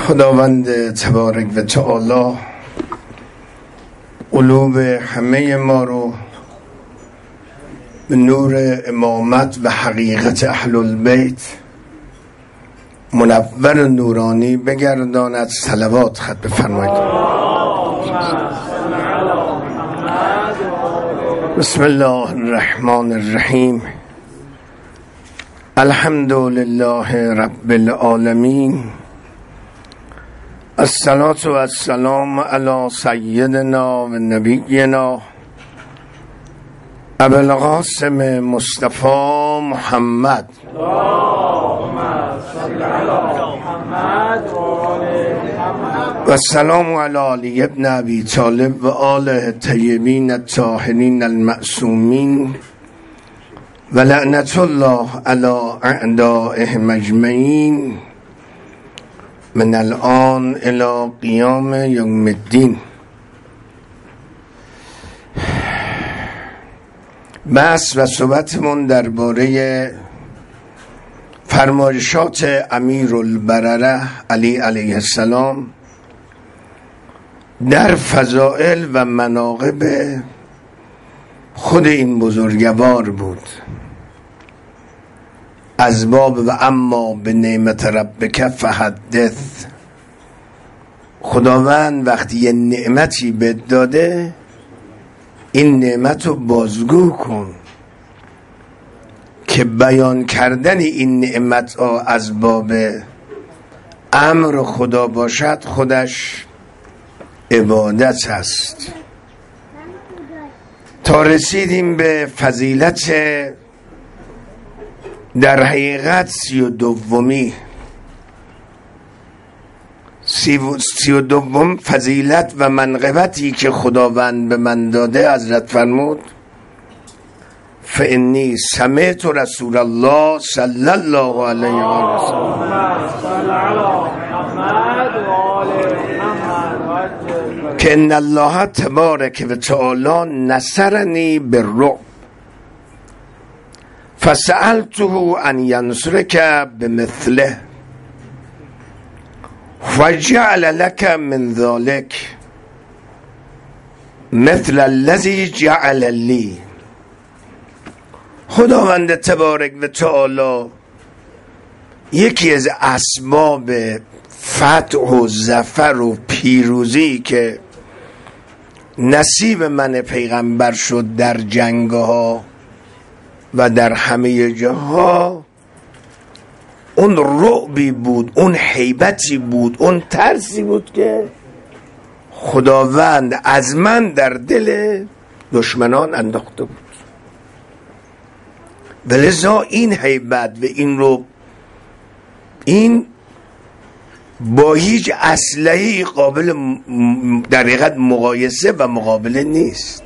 خداوند تبارک و تعالی قلوب همه ما رو به نور امامت و حقیقت اهل البیت منور و نورانی بگرداند. صلوات خط بفرمایید. بسم الله الرحمن الرحیم. الحمد لله رب العالمین. الصلاة و السلام علی سیدنا و نبینا ابوالقاسم مصطفی محمد و السلام علی علی ابن ابی طالب و آله طیبین الطاهرین المعصومین و لعنت الله علی اعدائهم اجمعین من الان الی قیام یوم الدین. بحث و صحبتمون درباره فرمایشات امیرالبرره علی علیه السلام در فضائل و مناقب خود این بزرگوار بود. از باب و اما به نعمت ربک فحدث. خداوند وقتی یه نعمتی بهت داده این نعمت رو بازگو کن، که بیان کردن این نعمت از باب امر خدا باشد خودش عبادت هست. تا رسیدیم به فضیلت در حقیقت 32 فضیلت و منقبتی که خداوند به من داده. حضرت فرمود فانی سمعت رسول الله صلی الله علیه و سلم که ان الله تبارک و تعالی نصرنی بالرعب فسألته ان ینصرک بمثله وجعل لك من ذلك مثل الذي جعل لی. خداوند تبارک و تعالی یکی از اسباب فتح و ظفر و پیروزی که نصیب من پیغمبر شد در جنگها و در همه جاها، اون رعبی بود، اون هیبتی بود، اون ترسی بود که خداوند از من در دل دشمنان انداخته بود. ولذا این هیبت و این با هیچ اسلحه‌ای قابل در حقیقت مقایسه و مقابله نیست.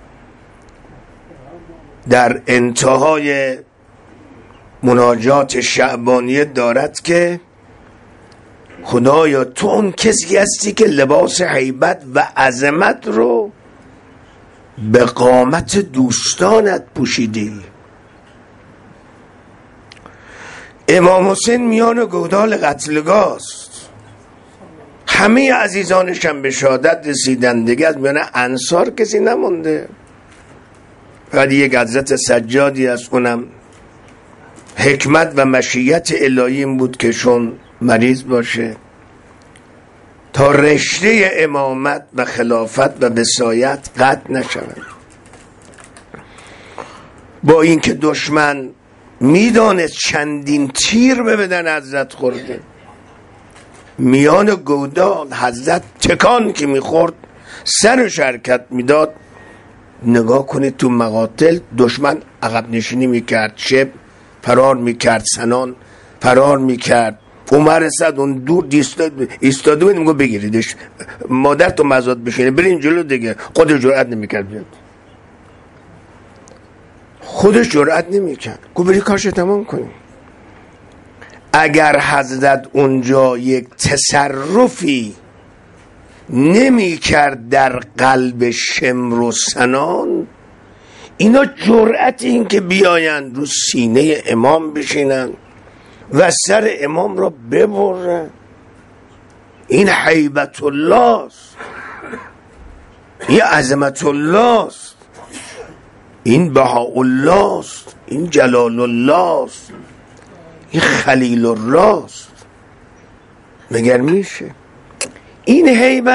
در انتهای مناجات شعبانیه دارد که خدایا تو اون کسی هستی که لباس هیبت و عظمت رو به قامت دوستانت پوشیدی. امام حسین میان گودال قتلگاه است. همه عزیزانش هم به شهادت رسیدن دیگه. از میان انصار کسی نمونده. فقط یک حضرت سجادی از اونم حکمت و مشیت الهی این بود که شون مریض باشه تا رشته امامت و خلافت و وصایت قطع نشود. با اینکه دشمن میدانست چندین تیر به بدن حضرت خورده، میان گودال حضرت تکان که میخورد سرش حرکت میداد. نگاه کنید تو مقاتل دشمن عقب نشینی میکرد، شب فرار میکرد، سنان فرار میکرد. عمر صد اون دور ایستاده بود میگو بگیریدش، مادر تو مزاد بشینه برین جلو دیگه. خودش جرأت نمیکرد بیاد، خودش جرأت نمیکرد. گو بری کارش تمام کنیم. اگر حضرت اونجا یک تصرفی نمی کرد در قلب شمر و سنان، اینا جرأت این که بیاین رو سینه امام بشینن و سر امام را ببرن. این هیبت الله است، این عظمت الله است، این بهاءالله است، این جلال الله است، این خلیل الله است. مگر میشه؟ این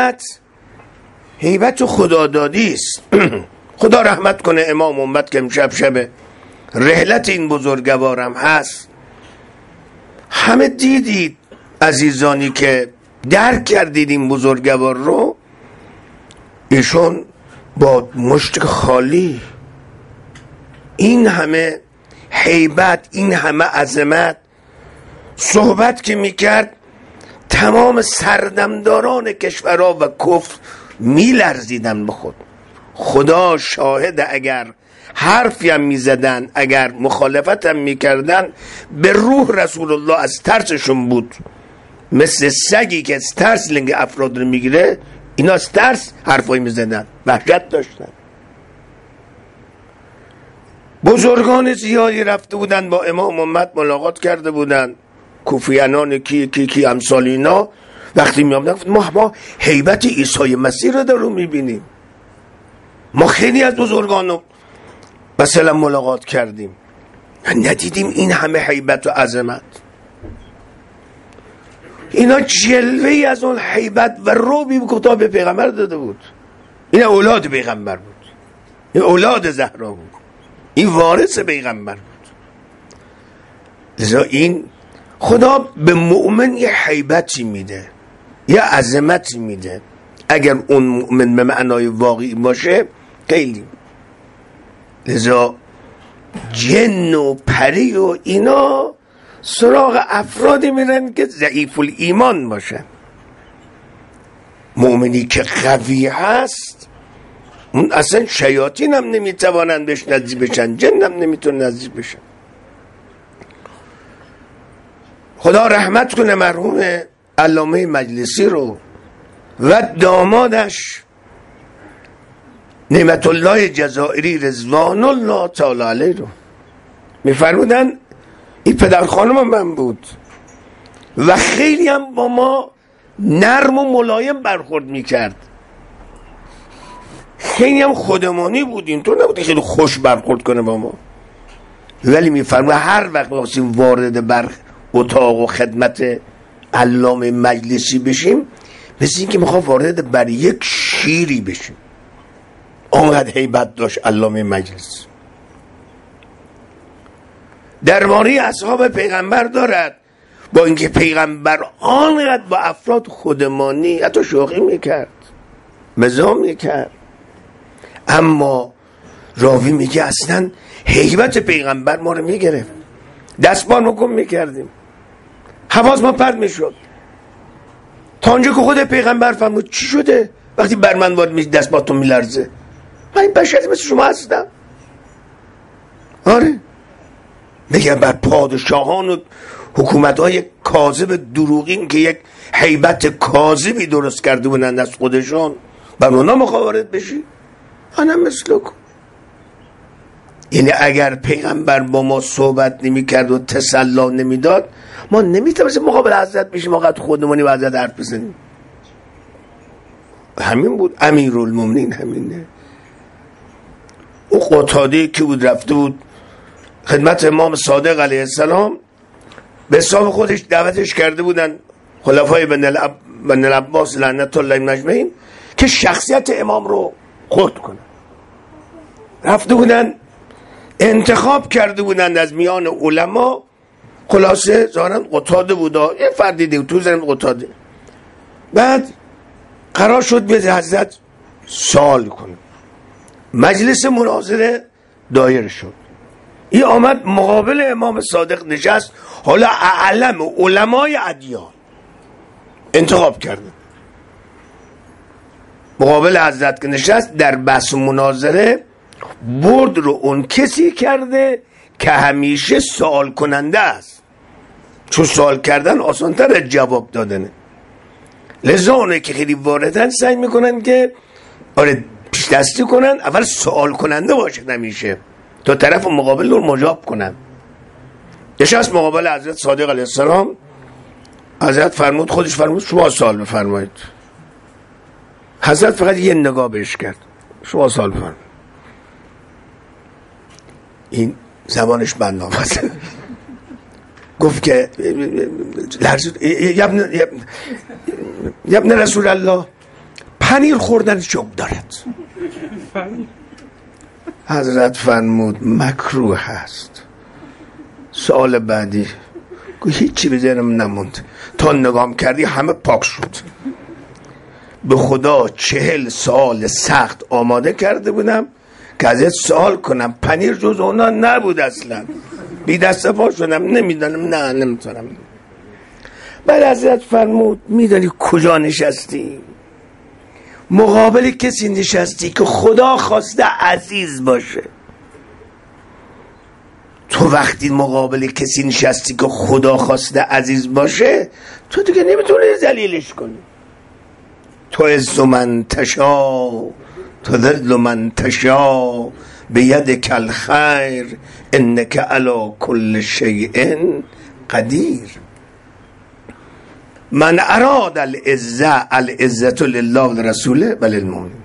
هیبت خدادادی است. خدا رحمت کنه امام امت که امشب شب رحلت این بزرگوارم هست. همه دیدید عزیزانی که درک کردید این بزرگوار رو، ایشون با مشت خالی این همه هیبت، این همه عظمت صحبت که میکرد، تمام سردمداران کشورها و کفر میلرزیدن به خدا شاهد. اگر حرفی هم میزدن، اگر مخالفت هم میکردن، به روح رسول الله از ترسشون بود. مثل سگی که از ترس لنگ افراد رو میگیره، اینا از ترس حرفایی میزدن، وحشت داشتن. بزرگان زیادی رفته بودن با امام امت ملاقات کرده بودن، کوفیانان کی امثال اینا. وقتی می آمدن ما هیبت عیسی مسیح رو دارو میبینیم، ما خیلی از بزرگان رو مثلا ملاقات کردیم، ندیدیم این همه هیبت و عظمت. اینا جلوه‌ای از اون هیبت و روبی به به پیغمبر داده بود. این اولاد پیغمبر بود، این اولاد زهرا بود، این وارث پیغمبر بود. لذا این خدا به مؤمن یه هیبتی میده، یه عظمتی میده. اگر اون مؤمن به معنای واقعی باشه خیلی. لذا جن و پری و اینا سراغ افرادی میرن که ضعیف الایمان باشن. مؤمنی که قوی هست، اون اصلا شیاطین هم نمیتوانن بهش نزدیک بشن، جن هم نمیتونن نزدیک بشن. خدا رحمت کنه مرحوم علامه مجلسی رو و دامادش نعمت الله جزائری رضوان الله تعالی علیه رو. میفرمودن این پدر خانم من بود و خیلی هم با ما نرم و ملایم برخورد میکرد، خیلی هم خودمانی بود، اینطور نبود خیلی خوش برخورد کنه با ما. ولی میفرمود هر وقت می‌خواستیم وارد بر اتاق و خدمت علامه مجلسی بشیم، مثل این که میخواد وارد بر یک شیری بشیم. آنقدر هیبت داشت علامه مجلس. درباره اصحاب پیغمبر دارد، با اینکه پیغمبر آنقدر با افراد خودمانی حتی شوخی میکرد، مزاح میکرد، اما راوی میگه اصلا هیبت پیغمبر ما رو میگرفت، دستبان رو گم میکردیم، حواس ما پرت میشد، تا اونجا که خود پیغمبر فرمود چی شده وقتی بر من وارد میشه دستبانتون میلرزه؟ من بشری مثل شما هستم. آره میگه بر پادشاهان و حکومت‌های کاذب دروغین که یک هیبت کاذبی درست کرده بودن از خودشون، بر اونا مخاورت بشی؟ انا مثلکم. یعنی اگر پیغمبر با ما صحبت نمی کرد و تسلا نمی داد، ما نمیتونستیم مقابل حضرت بشیم، وقت خودمونی و حضرت حرف بزنیم. همین بود امیرالمومنین، همینه. او قتاده که بود رفته بود خدمت امام صادق علیه السلام، به حساب خودش دعوتش کرده بودن خلفای بن العباس لعنت الله مجمعین که شخصیت امام رو خرد کنن. رفته بودن انتخاب کرده بودن از میان علما، خلاصه ظاهرا قتاده بودا، یه فردی دیگه تو زنم قتاده. بعد قرار شد به حضرت سوال کنه، مجلس مناظره دایر شد. این آمد مقابل امام صادق نشست، حالا اعلم علمای ادیان انتخاب کرده مقابل حضرت که نشست، در بحث مناظره برد رو اون کسی کرده که همیشه سوال کننده است، چون سوال کردن آسان‌تر از جواب دادنه. لذا اونه که خیلی واردن سعی میکنن که آره پیش دستی کنن، اول سوال کننده باشن همیشه تا طرف مقابل رو مجاب کنن. نشست مقابل حضرت صادق علیه السلام، حضرت فرمود، خودش فرمود شما سوال بفرمایید. حضرت فقط یه نگاه بهش کرد، شما سوال بفرمایید. این زبانش بند آمد. گفت که ابن رسول الله، پنیر خوردن جوب دارد. حضرت فرمود مکروه هست. سوال بعدی. گفت هیچی به ذهنم نموند، تا نگام کردی همه پاک شد. به خدا 40 سال سخت آماده کرده بودم که ازت سوال کنم، پنیر جز اونا نبود اصلا. بی دست پا شدم، نمیدانم، نمیتونم. بعد حضرت فرمود میدانی کجا نشستی؟ مقابل کسی نشستی که خدا خواسته عزیز باشه. تو وقتی مقابل کسی نشستی که خدا خواسته عزیز باشه، تو دیگه نمیتونی ذلیلش کنی. تو عز من تشا، تو ذل من تشا، بیدک الخیر انک علی کل شیء قدیر. من اراد العزة العزة لله ولرسوله وللمؤمنین.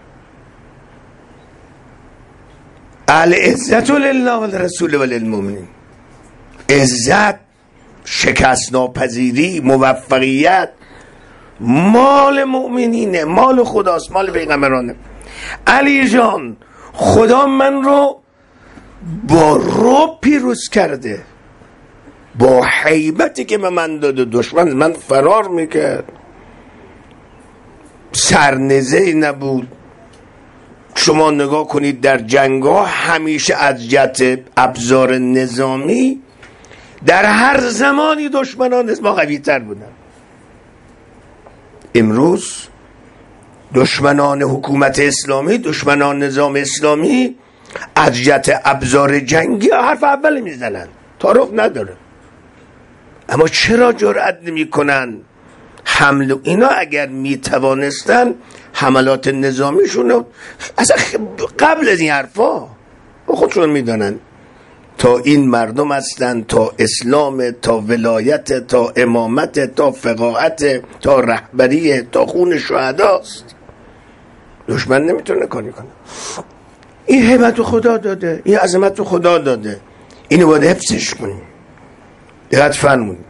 العزة لله ولرسوله وللمؤمنین. عزت، شکست ناپذیری، موفقیت مال مؤمنینه، مال خداست، مال پیغمبرانه. علی جان، خدا من رو با رعب پیروز کرده، با هیبتی که به من داده. دشمن من فرار میکرد، سرنزه‌ای نبود. شما نگاه کنید در جنگ‌ها همیشه از جهت ابزار نظامی در هر زمانی دشمنان از ما قوی‌تر بودن. امروز دشمنان حکومت اسلامی، دشمنان نظام اسلامی از جهت ابزار جنگی حرف اول میزنن، تعارف نداره. اما چرا جرأت نمی کنن حمله؟ اینا اگر می توانستن حملات نظامیشون رو اصلا قبل از این حرفا خودشون میدانن تا این مردم هستن، تا اسلام، تا ولایت، تا امامت، تا فقاهت، تا رهبری، تا خون شهداست. دشمن نمیتونه کاری کنه. این هیبت خدا داده، این عظمت خدا داده، اینو باید حفظش کنیم. دقت فرمودن.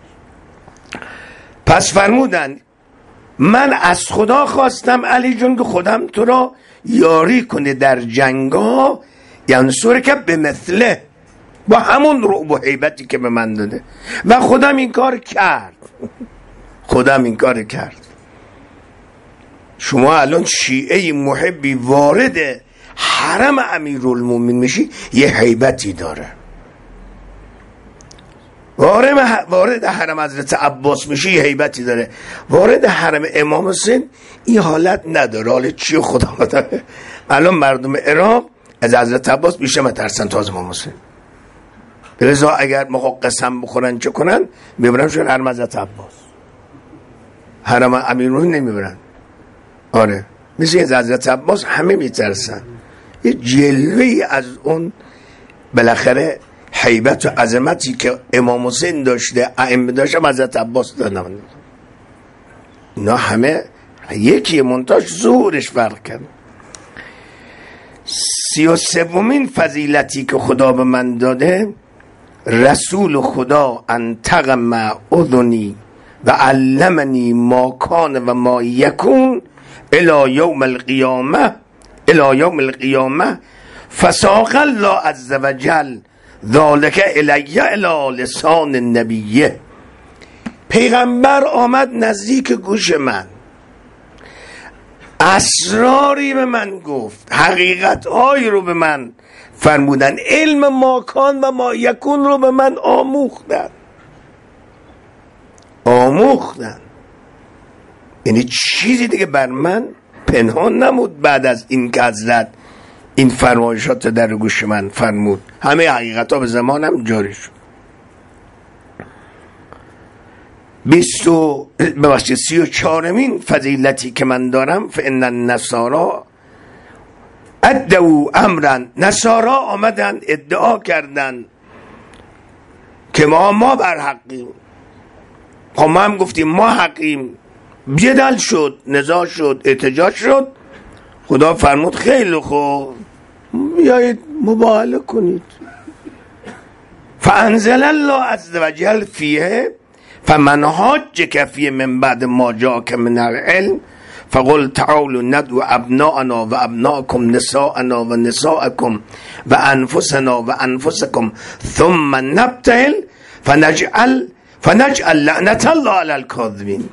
پس فرمودن من از خدا خواستم علی جون که خودم تو را یاری کنه در جنگا، یعنی سوره که به مثله، با همون رعب و هیبتی که به من داده. و خودم این کار کرد. خودم این کار کرد. شما الان شیعه محبی وارد حرم امیرالمومنین میشی، یه هیبتی داره. وارد حرم حضرت عباس میشه، یه هیبتی داره. وارد حرم امام حسین این حالت نداره. حالت چیه خدا داره؟ الان مردم عراق از حضرت عباس بیشتر مترسن تا از امام حسین. لذا اگر ما قسم بخورن چه کنن؟ میبرن شون حرم حضرت عباس، حرم امیرالمومنین نمیبرن. آره، مثل از حضرت عباس همه میترسن. یه جلوه‌ای از اون بالاخره هیبت و عظمتی که امام حسین داشته، ائمه داشته، حضرت عباس دادن. اینا همه یکی منتاج ظهورش فرق کرد. 33مین فضیلتی که خدا به من داده، رسول خدا انطق مع اذنی و علمنی ما کان و ما یکون الی یوم القیامه فساق الله عز وجل ذالک الی الی لسان النبیه. پیغمبر آمد نزدیک گوش من، اسراری به من گفت، حقیقت‌هایی رو به من فرمودن، علم ماکان و ما یکون رو به من آموختن. یعنی چیزی دیگه بر من پنهان نمود. بعد از این که حضرت این فرمایشات در گوش من فرمود، همه حقیقت‌ها به زمانم جاری شد. 34مین فضیلتی که من دارم، فإن النصارى ادعوا امرا، نصارا آمدن ادعا کردن که ما بر حقیم. خب ما هم گفتیم ما حقیم، جدل شد، نزاع شد، احتجاج شد. خدا فرمود خیلی خوب بیایید مباهله کنید. فانزل الله عز وجل فیه فمن حاجک فیه من بعد ما جاءک من العلم فقل تعالوا ندعو ابناءنا و ابناءکم نساءنا و نساءکم و انفسنا و انفسکم ثم نبتهل فنجعل لعنت الله علی الکاذبین.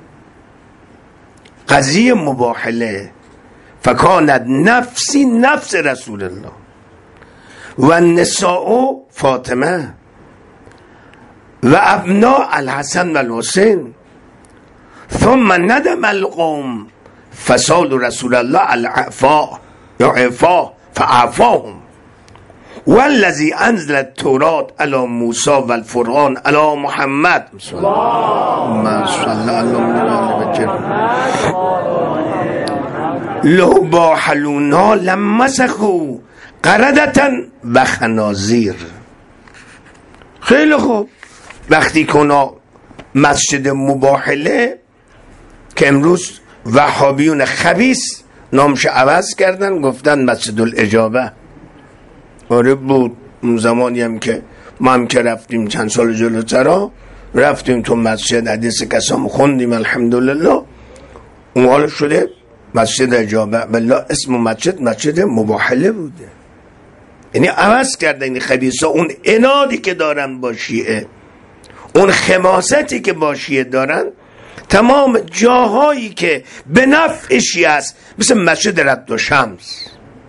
قضیه مباهله فکانت نفسی نفس رسول الله و النساء فاطمه و ابناء الحسن و الحسین ثم ندم القوم فسال رسول الله العفاء یا عفاء فعفاهم والذی انزل التوراة علی موسی و الفرقان علی محمد اللهم صل علی محمد لو باحلونا لمسخوا قردتا و خنازیر. خیلی خوب، وقتی که اونا مسجد مباهله که امروز وهابیون خبیث نامش عوض کردن گفتن مسجد الاجابه. آره بود، اون زمانی هم که ما هم که رفتیم چند سال جلوتر رفتیم تو مسجد حدیث کسام خوندیم الحمدلله، اون حال شده مسجد اجابه. بلا اسم مسجد مباهله بوده. یعنی عوض کردن این خبیثا. اون انادی که دارن با شیعه، اون خماستی که با شیعه دارن، تمام جاهایی که به نفع شیعه است، مثل مسجد رد و شمس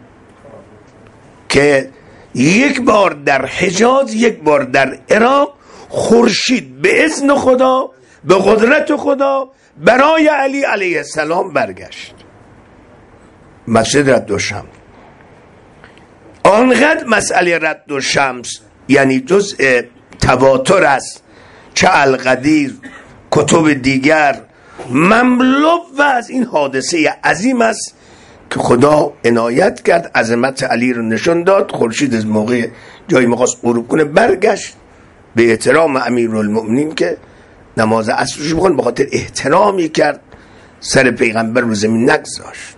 که یک بار در حجاز یک بار در عراق خورشید به اذن خدا به قدرت خدا برای علی علیه السلام برگشت. مسجد رد و شمس آنقدر مسئله رد و شمس یعنی جزء تواتر است، چه القدیر کتب دیگر مملو و از این حادثه عظیم است که خدا عنایت کرد، عظمت علی رو نشون داد. خورشید از موقع جایی می‌خواست غروب کنه برگشت به احترام امیرالمؤمنین که نماز عصرش بخون، به خاطر احترامی کرد سر پیغمبر رو زمین نگذاشت.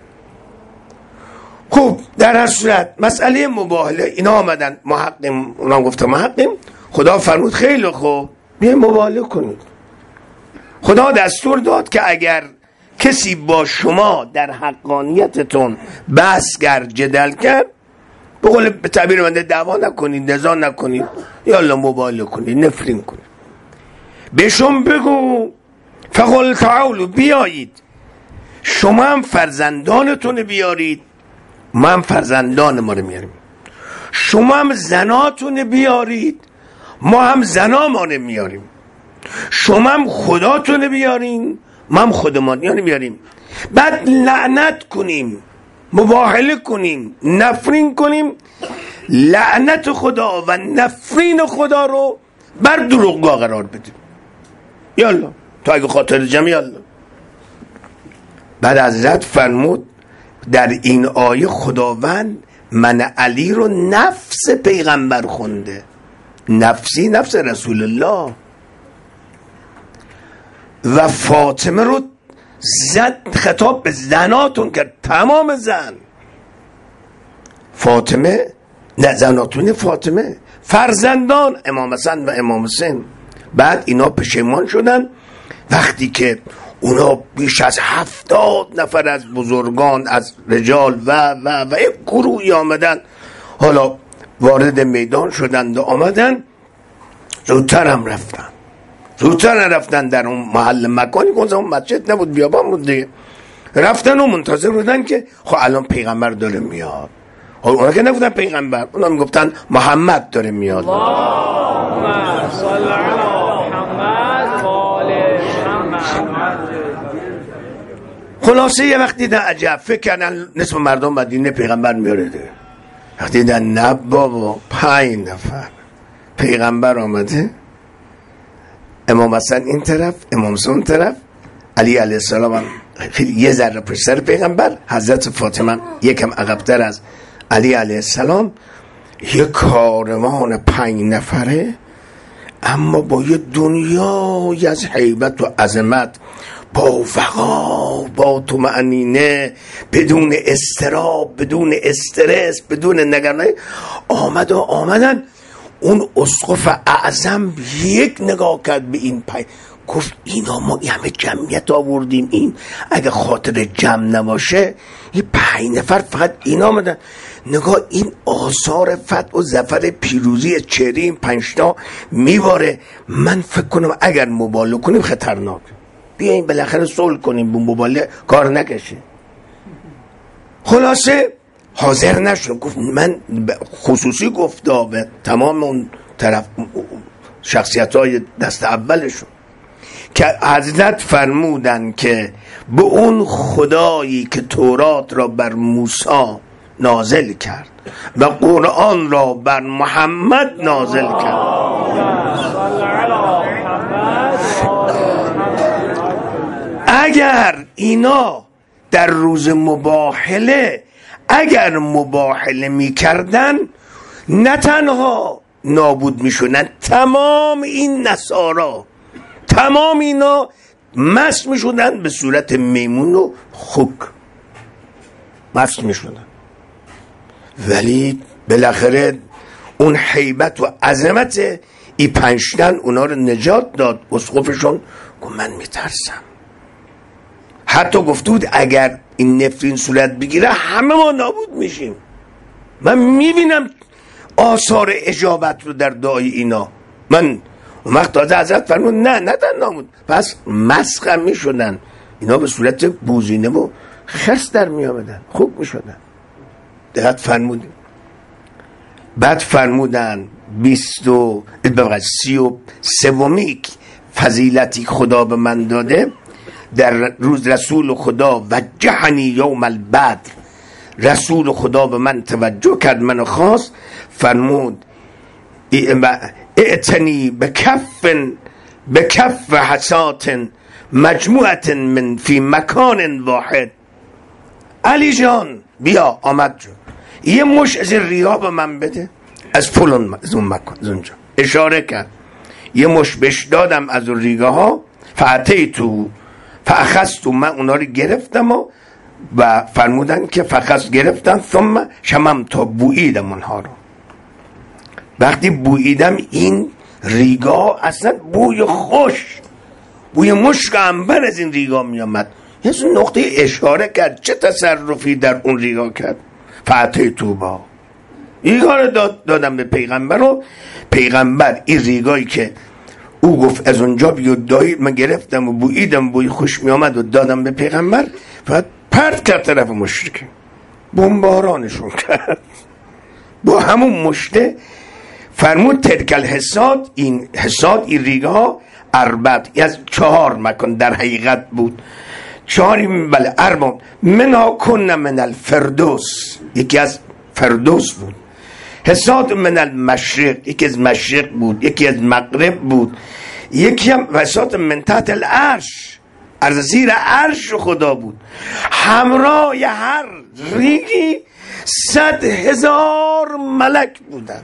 خوب، در هر صورت مسئله مباهله اینا آمدن محقیم، اونا گفتم محقیم، خدا فرمود خیلی خوب بیاین مباهله کنید. خدا دستور داد که اگر کسی با شما در حقانیتتون بحث کرد، جدل کرد، به قول به تعبیر بنده دعوا نکنید، نزاع نکنید، یالا مباهله کنید، نفرین کنید. بهشون بگو فقل تعالوا بیایید، شما هم فرزندانتون بیارید، ما هم فرزندان ما رو میاریم. شما هم زناتون بیارید، ما هم زنامان میاریم. شما هم خداتون بیارین، ما هم خودمانیان میاریم. بعد لعنت کنیم، مباهله کنیم، نفرین کنیم، لعنت خدا و نفرین خدا رو بر دروغگو قرار بدیم. یالا تو اگه خاطر جمع یالا. بعد حضرت فرمود در این آیه خداوند من علی رو نفس پیغمبر خونده، نفسی نفس رسول الله، و فاطمه رو زد، خطاب به زناتون کرد، تمام زن فاطمه، نه زناتون فاطمه، فرزندان امام حسن و امام حسین. بعد اینا پشیمان شدن وقتی که اونا بیش از 70 نفر از بزرگان، از رجال و یک گروهی آمدن، حالا وارد میدان شدند و آمدن، زودتر هم رفتن، زودتر نرفتن در اون محل مکانی که اون مسجد نبود، بیابان بود دیگه، رفتن و منتظر بودن که خب الان پیغمبر داره میاد. اونا که نگفتن پیغمبر، اونا میگفتن محمد داره میاد. اللهم صل علی محمد و آل محمد. خلاصه یه وقتی دیدن عجب، فکر کردن نصف مردم مدینه پیغمبر میاره دیگه. وقتی دیدن نه بابا 5 نفر پیغمبر آمده، امام حسن این طرف، امام حسین اون طرف، علی علیه السلام هم یه ذره پشت سر پیغمبر، حضرت فاطمه یکم عقب‌تر از علی علیه السلام، یه کاروان 5 نفره اما با یه دنیای از هیبت و عظمت، با وقار، با طمأنینه، بدون اضطراب، بدون استرس، بدون نگرانی آمدن. اون اسقف اعظم یک نگاه کرد به این گفت اینا ما همه جمعیت آوردیم، این اگه خاطر جمع نباشه این 5 نفر فقط اینا آمدن، نگاه این آثار فتح و ظفر پیروزی چهره این 5 تا میواره. من فکر کنم اگر مبالغه کنیم خطرناک، بیاییم بالاخره صلح کنیم، به مبالغه کار نکشه. خلاصه حاضر نشد، گفت من خصوصی گفتا به تمام اون طرف شخصیت‌های دست اولشون که حضرت فرمودن که به اون خدایی که تورات را بر موسی نازل کرد و قرآن را بر محمد نازل کرد، اگر اینا در روز مباهله اگر مباهله می کردن، نه تنها نابود می شدن، تمام این نصارا، تمام اینا مست می شدن به صورت میمون و خوک مست می شدن. ولی بالاخره اون هیبت و عظمت این 5 تن اونا رو نجات داد. اسقفشون گفت من می ترسم، حتی گفته بود اگر این نفرین صورت بگیره همه ما نابود میشیم. من میبینم آثار اجابت رو در دعای اینا. من وقت داده حضرت فرمود نه نامود، پس مسخ میشدن اینا، به صورت بوزینه و خرس در میامدن، خوب میشدن. دقت فرمودیم. بعد فرمودن 33 فضیلتی خدا به من داده در روز رسول خدا وجهنی یوم البدر، رسول خدا به من توجه کرد، منو خواست، فرمود اعتنی به کف حسات مجموعت من فی مکان واحد. علی جان بیا، آمد جو یه مش از ریا به من بده از فلان از اون مکان، از اونجا اشاره کرد، یه مش بهش دادم از اون ریگه ها، فاخذت من اونا رو گرفتم و فرمودن که فخذ گرفتم ثم شمم تا بوییدم اونها رو. وقتی بوییدم این ریگا اصلا بوی خوش، بوی مشک عنبر از این ریگا می آمد. یه نقطه اشاره کرد، چه تصرفی در اون ریگا کرد. فاتحت با ریگا رو دادم به پیغمبر و پیغمبر این ریگایی که او گفت از اونجا بیاد من گرفتم و بوییدم، بوی خوش می آمد و دادم به پیغمبر و پرت کرد طرف مشرک، بمبارانشون کرد با همون مشته. فرمود ترکل حساد، این حساد این ریگه ها اربط از 4 مکان در حقیقت بود، 4 بله اربع منها کن من الفردوس، یکی از فردوس بود. حساد من المشرق، یکی از مشرق بود، یکی از مغرب بود، یکی هم حساد من تحت العرش، از زیر عرش خدا بود. همراه هر ریگی 100,000 ملک بودن.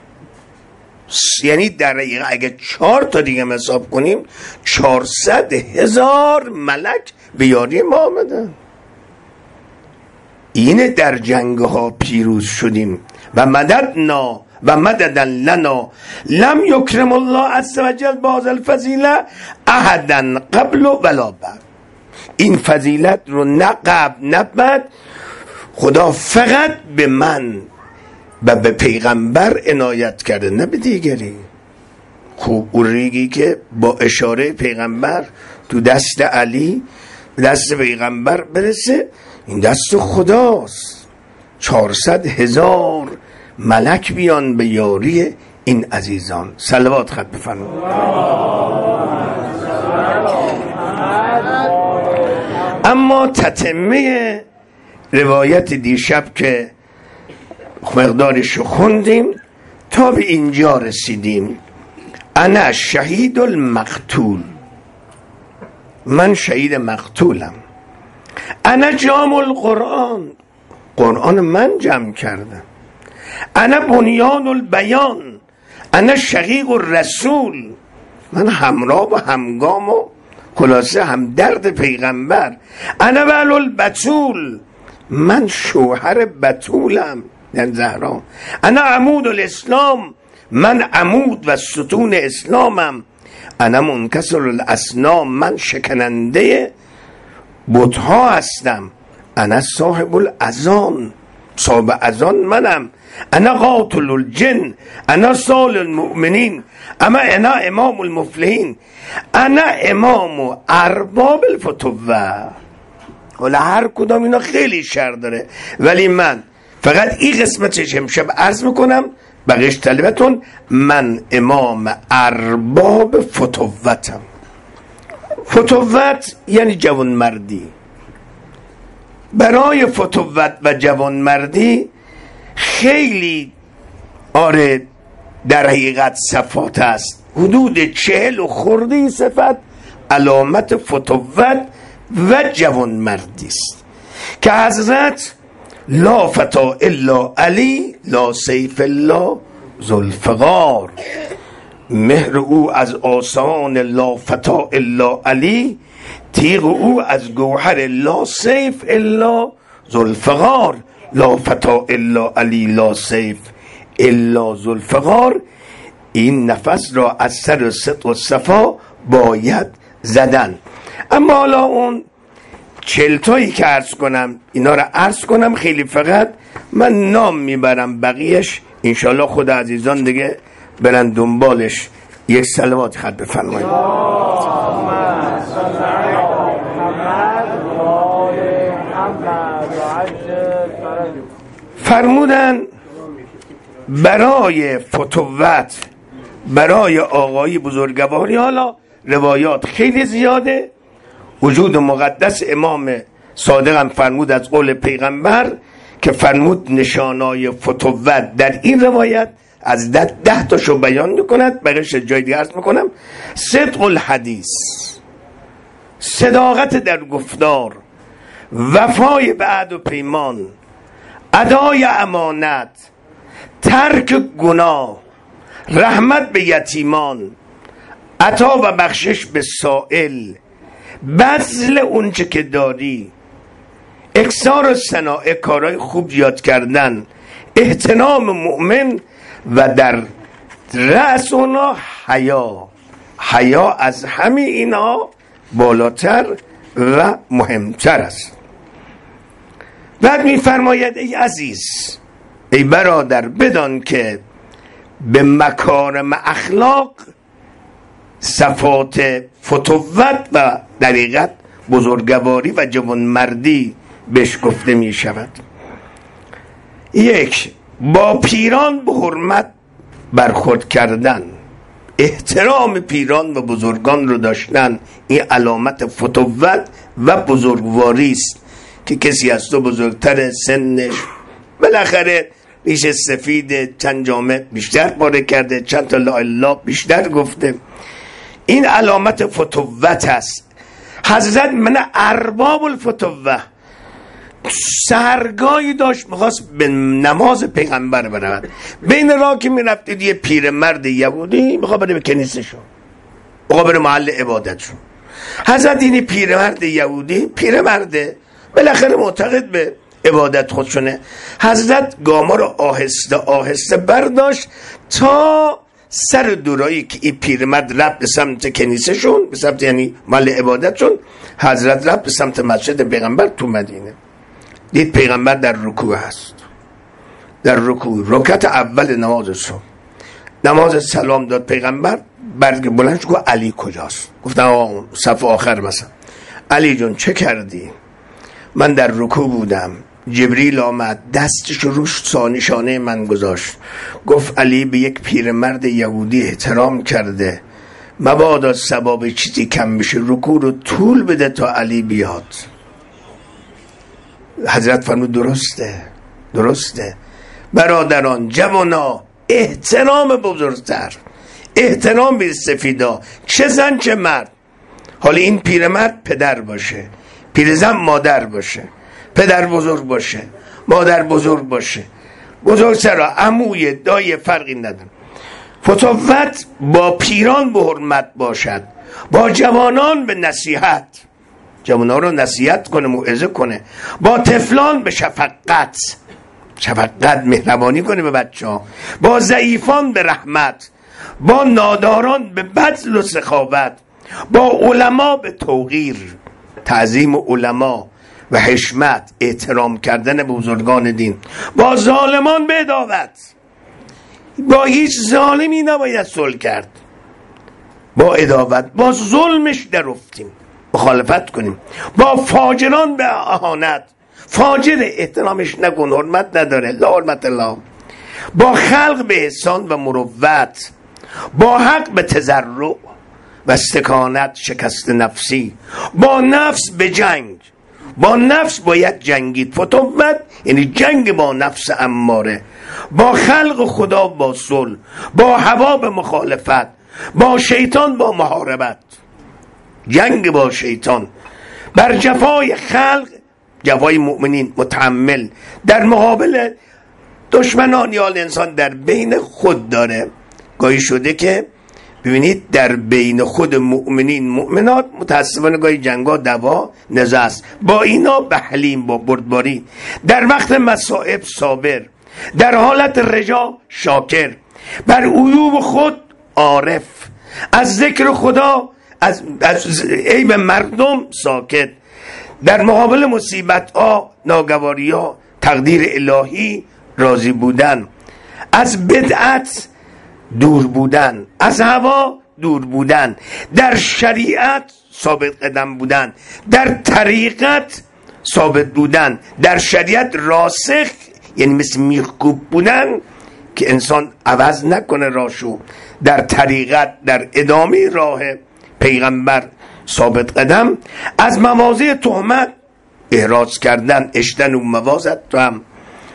یعنی در حقیقت اگه 4 تا دیگه حساب کنیم 400,000 ملک به یاری ما آمدن. اینه در جنگ ها پیروز شدیم. و مددنا و مددن لنا لم یکرم الله عز وجل باز الفضیله احدا قبل ولا بعد. این فضیلت رو نه قبل نه بعد خدا فقط به من و به پیغمبر عنایت کرده، نه به دیگری. خوب اون ریگی که با اشاره پیغمبر تو دست علی دست پیغمبر برسه، این دست خداست. 400,000 ملک بیان به یاری این عزیزان. صلوات خط بفرمایید. اما تتمه روایت دیشب که مقدارش خوندیم تا به اینجا رسیدیم. انا شهید المقتول، من شهید مقتولم. انا جام القرآن، قرآن من جمع کردم. انا بنیان البیان، انا شقیق الرسول، من همراه و همگام و خلاصه همدرد پیغمبر. انا بعل البتول، من شوهر بتولم در زهرا. انا عمود الاسلام، من عمود و ستون اسلامم. انا منکسر الاسنام، من شکننده بتها هستم. انا صاحب الاذان، صاحب اذان منم. انا قاتل الجن، انا صال المؤمنین، انا امام المفلحین، انا امام ارباب الفتوه. حالا هر کدام اینا خیلی شر داره، ولی من فقط این قسمتش امشب عرض میکنم، بقیش طلبتون. من امام ارباب فتوتم. فتوت یعنی جوانمردی. برای فتوت و جوانمردی خیلی در حقیقت صفات است. حدود 40 و خردی صفت علامت فتوت و جوانمردی است که حضرت لا فتا الا علی، لا سیف الا ذوالفقار. مهر او از آسان لا فتا الا علی، تیغ او از گوهر لا سیف الا ذوالفقار. لا فتا الا علی، لا سیف الا ذوالفقار. این نفس را از سر صدق و صفا باید زدن. اما حالا اون 40 تایی که عرض کنم، اینا را عرض کنم خیلی، فقط من نام میبرم، بقیهش انشالله خود عزیزان دیگه برن دنبالش. یک صلوات خط بفرمایید. فرمودن برای فتوت، برای آقای بزرگواری، حالا روایات خیلی زیاده. وجود مقدس امام صادق هم فرمود از قول پیغمبر که فرمود نشانای فتوت در این روایت از 10 تاشو بیان میکند، بقیش جای دیگه عرض میکنم. صدق الحدیث، صداقت در گفتار، وفای به عهد و پیمان، ادای امانت، ترک گناه، رحمت به یتیمان، عطا و بخشش به سائل، بذل اونچه که داری، اکثار و صناعه، کارهای خوب یاد کردن، احترام مؤمن، و در رأس اونا حیا از همه اینا بالاتر و مهمتر است. بعد میفرماید ای عزیز، ای برادر، بدان که به مکارم اخلاق صفات فتوت و دقیقت بزرگواری و جوانمردی بهش گفته می شود. 1. با پیران به حرمت برخورد کردن، احترام پیران و بزرگان رو داشتن. این علامت فتوت و بزرگواری است که کسی از تو بزرگتر، سنش بالاخره ریش سفید، چند جامعه بیشتر پاره کرده، چند تا لا اله بیشتر گفته، این علامت فتوت است. حضرت من ارباب الفتوه سهرگاهی داشت، میخواست به نماز پیغمبر برود. بین راه که میرفتید یه پیرمرد یهودی میخواد بره به کنیسه‌شون، میخواد بره محل عبادتشون. حضرت این پیرمرد یهودی، پیرمرده بالاخره معتقد به عبادت خودشونه، حضرت گاما رو آهسته آهسته برداشت تا سر دورایی که این پیرمرد رفت به سمت کنیسه‌شون، به سمت یعنی محل عبادتشون، حضرت رفت به سمت مسجد پیغمبر تو مدینه. دید پیغمبر در رکوع هست، در رکوع، رکعت اول نماز صبح، نماز سلام داد پیغمبر، برگ بلند شد گفت علی کجاست؟ گفتن آقا صف آخر مثلا. علی جون چه کردی؟ من در رکوع بودم، جبریل آمد دستش روش نشانه من گذاشت، گفت علی به یک پیرمرد یهودی احترام کرده، مبادا ثواب چیزی کم بشه، رکوع رو طول بده تا علی بیاد. حضرت فرمود درسته برادران، جوانا، احترام بزرگتر، احترام به سفیدا، چه زن چه مرد. حالا این پیرمرد پدر باشه، پیرزن مادر باشه، پدر بزرگ باشه، مادر بزرگ باشه، بزرگ سرا، عموی، دایی، فرقی نداره. فتوت با پیران به حرمت باشد، با جوانان به نصیحت، جوانان رو نصیحت کنه، موعظه کنه، با طفلان به شفقت مهربانی کنه به بچه ها، با ضعیفان به رحمت، با ناداران به بذل و سخاوت، با علما به توقیر، تعظیم علما و حشمت، احترام کردن به بزرگان دین، با ظالمان به عداوت، با هیچ ظالمی نباید صلح کرد، با عداوت با ظلمش در افتیم، مخالفت کنیم، با فاجران به اهانت، فاجر احترامش نکن، حرمت نداره، لا حرمت الله، با خلق به احسان و مروت، با حق به تضرع و استکانت، شکست نفسی، با نفس به جنگ، با نفس باید جنگید، فتوت یعنی جنگ با نفس اماره، با خلق خدا با صلح، با هوا به مخالفت، با شیطان با محاربت، جنگ با شیطان، بر جفای خلق، جفای مؤمنین متحمل، در مقابل دشمنان یا انسان در بین خود داره. گاهی شده که ببینید در بین خود مؤمنین مؤمنات متاسفانه گاهی جنگا دوا نزاع است، با اینا به حلیم، با بردباری، در وقت مصائب صابر، در حالت رجا شاکر، بر عیوب خود عارف، از ذکر خدا، از عیب مردم ساکت، در مقابل مصیبت ها، ناگواری ها، تقدیر الهی راضی بودن، از بدعت دور بودن، از هوا دور بودن، در شریعت ثابت قدم بودن، در طریقت ثابت بودن، در شریعت راسخ یعنی مثل میخکوب بودن که انسان عوض نکنه راشو، در طریقت در ادامه راه پیغمبر ثابت قدم، از مواضع تهمت احراز کردن، اشتن و موازت تو هم،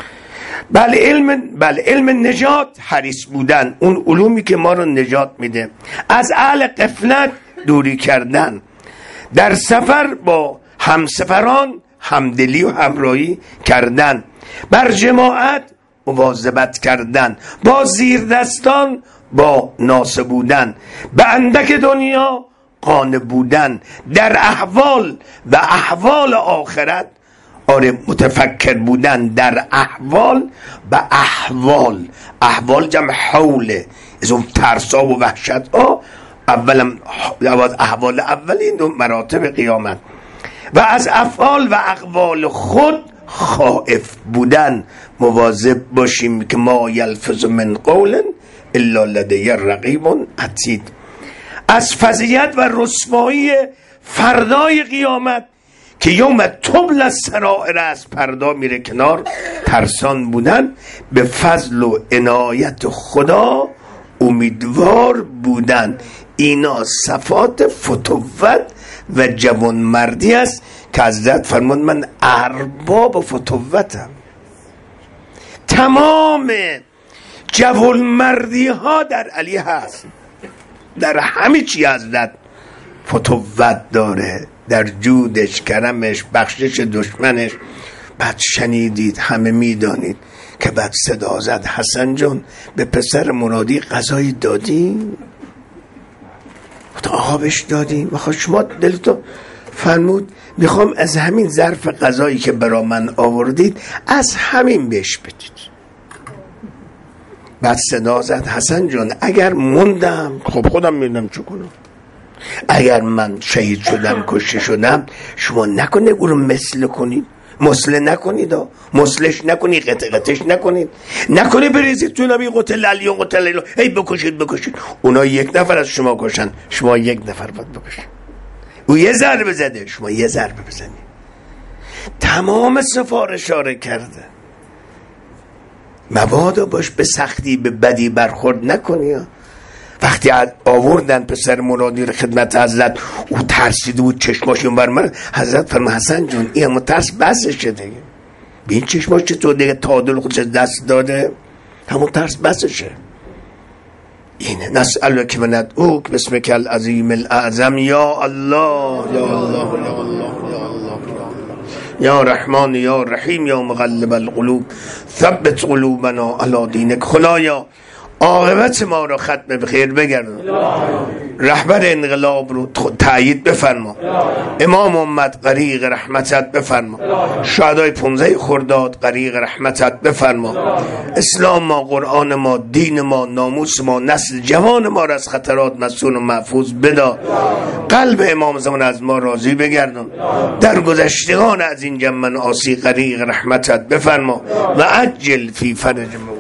بل علم نجات حریص بودن، اون علومی که ما رو نجات میده، از اهل غفلت دوری کردن، در سفر با همسفران همدلی و همراهی کردن، بر جماعت مواظبت کردن، با زیردستان با ناصح بودن، به اندک دنیا قانع بودن، در احوال و احوال آخرت متفکر بودن، در احوال و احوال جمع حوله، از اون ترسا و وحشت ها، احوال اولین دو مراتب قیامت، و از افعال و اقوال خود خائف بودن، مواظب باشیم که ما یلفظ من قول الا لدی رقیب عتید، از فضیحت و رسوایی فردای قیامت که یوم تبل السرائر از پردا میره کنار، ترسان بودن، به فضل و عنایت خدا امیدوار بودن. اینا صفات فتوت و جوانمردی است که حضرت فرمود من ارباب فتوتم. تمام جوانمردی ها در علی هست، در همه چی حضرت فتوت داره، در جودش، کرمش، بخشش دشمنش. بعد شنیدید، همه میدانید که بعد صدا زد حسن جان به پسر مرادی غذای دادیم، آبش دادیم و شما دلتون فرمود میخوام از همین ظرف غذایی که برا من آوردید از همین بهش بدید. بعد صدا زد حسن جان اگر موندم خب خودم میدونم چه کنم، اگر من شهید شدم کشته شدم شما نکنه او رو مثل کنید، مسله نکنید، مسلش نکنید، قطعش نکنید، نکنه بریزید تو نبی قتل علی و قتل علی، هی بکشید. اونا یک نفر از شما کشن، شما یک نفر باید بکشید. او یه ضربه زده، شما یه ضربه بزنید. تمام سفارشاره کرده. مبادا باش به سختی به بدی برخورد نکنی. وقتی آوردن پسر مرادی رو خدمت حضرت، او ترسیده بود، چشماش اون بر من. حضرت فرمود حسن جون این همون ترس بسشه دیگه، به این چشماش چطور دیگه تعادل خودش دست داده، همون ترس بسشه. اینه نسألک و ندعوک بسمک العظیم الاعظم یا الله یا الله یا الله یا رحمان یا رحیم یا مغلب القلوب ثبت قلوبنا علی دینک. خدایا عاقبت ما رو ختم بخیر بگردون. رهبر انقلاب رو تأیید بفرما. امام امت غریق رحمتت بفرما. شهدای 15 خرداد غریق رحمتت بفرما. اسلام ما، قرآن ما، دین ما، ناموس ما، نسل جوان ما را از خطرات مسون و محفوظ بدار. قلب امام زمان از ما راضی بگردون. در گذشتگان از این جمع آسی غریق رحمتت بفرما و عجل فی فرج